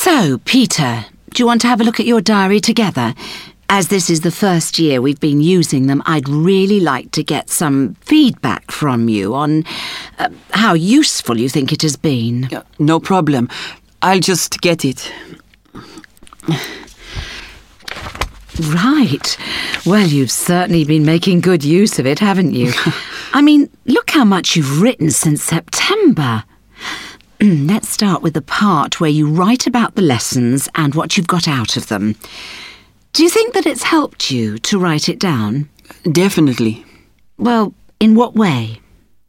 So, Peter, do you want to have a look at your diary together? As this is the first year we've been using them, I'd really like to get some feedback from you on how useful you think it has been. No problem. I'll just get it. Right. Well, you've certainly been making good use of it, haven't you? I mean, look how much you've written since September. Let's start with the part where you write about the lessons and what you've got out of them. Do you think that it's helped you to write it down? Definitely. Well, in what way?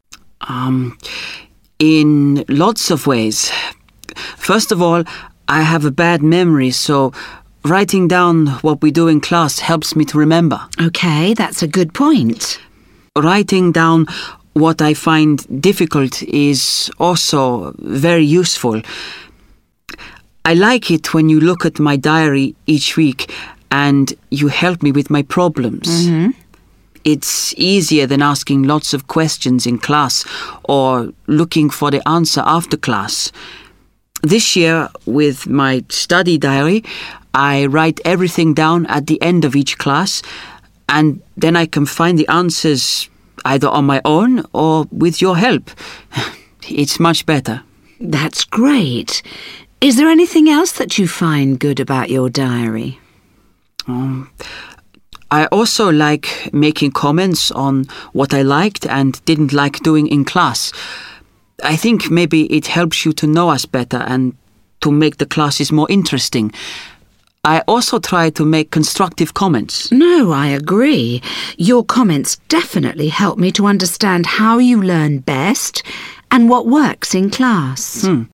In lots of ways. First of all, I have a bad memory, so writing down what we do in class helps me to remember. OK, that's a good point. Writing down what I find difficult is also very useful. I like it when you look at my diary each week and you help me with my problems. Mm-hmm. It's easier than asking lots of questions in class or looking for the answer after class. This year, with my study diary, I write everything down at the end of each class, and then I can find the answers either on my own or with your help. It's much better. That's great. Is there anything else that you find good about your diary? I also like making comments on what I liked and didn't like doing in class. I think maybe it helps you to know us better and to make the classes more interesting. I also try to make constructive comments. No, I agree. Your comments definitely help me to understand how you learn best and what works in class.